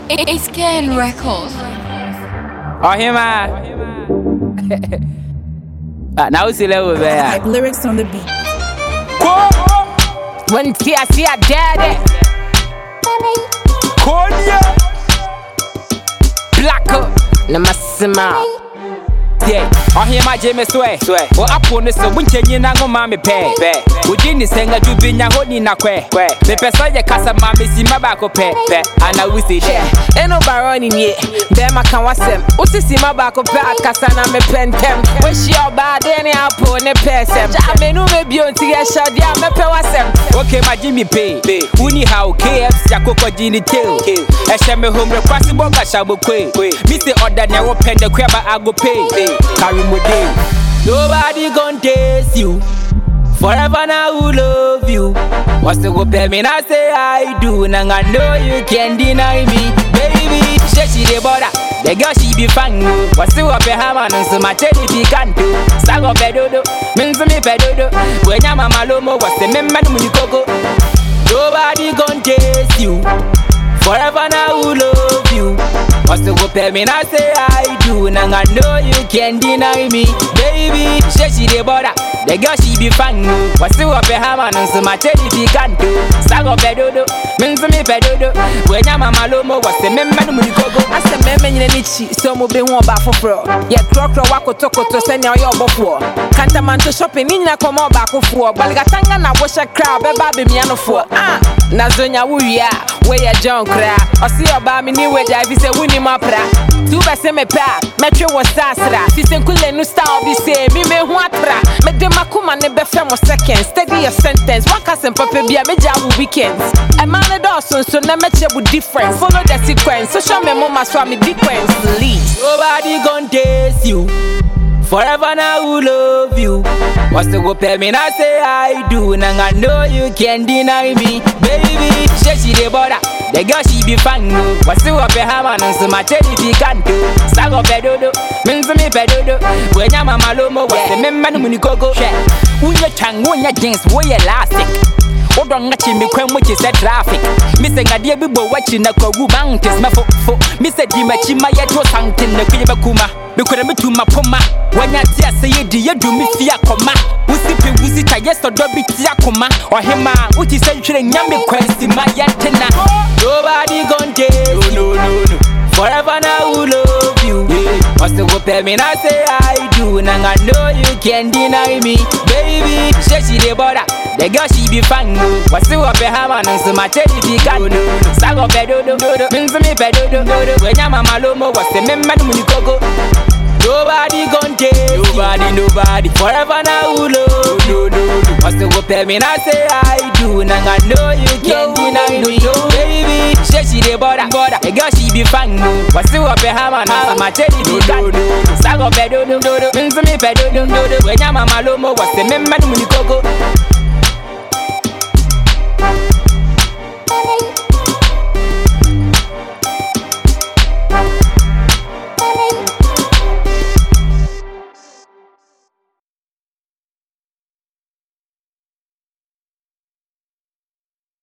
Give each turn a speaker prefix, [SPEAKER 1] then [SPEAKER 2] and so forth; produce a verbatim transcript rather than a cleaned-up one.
[SPEAKER 1] It's Ken Records.
[SPEAKER 2] Oh, him, man. Now we see level there.
[SPEAKER 3] Like lyrics on the beat.
[SPEAKER 2] When see I see I daddy. Konya. Black up. Namasima. Yeah, oh here my Jamie swear, swear. Oh up on the so when you na go mama pay, pay. Ujini senga du binya honi na kwe, kwe. The person ya kasa mama si mabako pay, pay. And I will say yeah.
[SPEAKER 4] Ain't no baroni ye. Them I can watch them. Usi si mabako pay kasa na me pentem. Wish your bad any apple ne person. I mean no me beauty ya shadi ya me pe wasem.
[SPEAKER 2] Okay my Jimmy pay, pay. Uni how K F C ya koko jini tail. Eshe me home request bonga shabo kwe. Me say order ne wo pen the kweba I go pay. Carry my day. Nobody gon' taste you. Forever now who love you. What's the go pay me I say I do. And I know you can't deny me. Baby, she she the border. The girl she be fine. What's the go pay hammer and so much if you can't do. Sago pedodo, means me pedodo. When I'm a malomo, what's the member when you go? Nobody gon' taste you. Forever now who love you. What's the go pay me I say I do. And I know you can't deny me. Baby, she she the border. The girl she be fine. What's the go pay hammer and so much if you can't do. Sago pedodo, means me pedodo. When I'm a malomo, what's the member when you go?
[SPEAKER 4] I said me me ni chi so mo be one back for fro. Yeah, cro cro wako toko to send your bofo. Kanta man to shopping ni na come back for. Balgatanga na washa crowd be baby me no for. Ah, na zonya wuya, where ya John cry. I see about me new way dive say wuni ma pra. Two be se me pa, metro was sasra. Si sen kule no style be say me me ho atra. Me de makuma ne be fem seconds. Steady your sentence. One cousin papa bia me jawu weekends. A man a dawson so na me chebu difference. Follow the sequence. So show me mama so me sequence please.
[SPEAKER 2] Nobody gon' taste you. Forever now who love you. What's the go pay me I say I do. And I know you can't deny me. Baby, she she the border. The girl she be fine. What's the go pay hammer and so much if you can't do. Sago pedodo, means me pedodo. When I'm a malomo, what's the member when you go go. When your tongue, when your jeans, when you elastic. Hold on, watching me when which is a traffic. Missing a dear people watching a Kogu mountains. My foot, Mister Dimachima yet was hunting the Kuyabakuma. Because I'm to my poma. When I say you do me fear coma. We sleep in Wizita, yes, or Dobby Tiakoma. Or him, which is entering Yami Quest in my antenna. Nobody gon' taste. No, no, no, no. Forever now who love you. What's the go pay me I say I do. And I know you can't deny me. Baby, she she the border. The girl she be fine. What's the go pay hammer and so much if you can't do. Sago pedodo, means me pedodo. When I'm a malomo, what's the member when you go? Nobody gon' taste. Nobody, nobody. Forever now who love you. No, no, no. What's the go pay me I say I do. And I know you can't deny me. Baby, she she the border. The girl she be fine. What's the go pay hammer and so much if you can't do. Sago pedodo, means me pedodo. When I'm a malomo, what's the member when you go?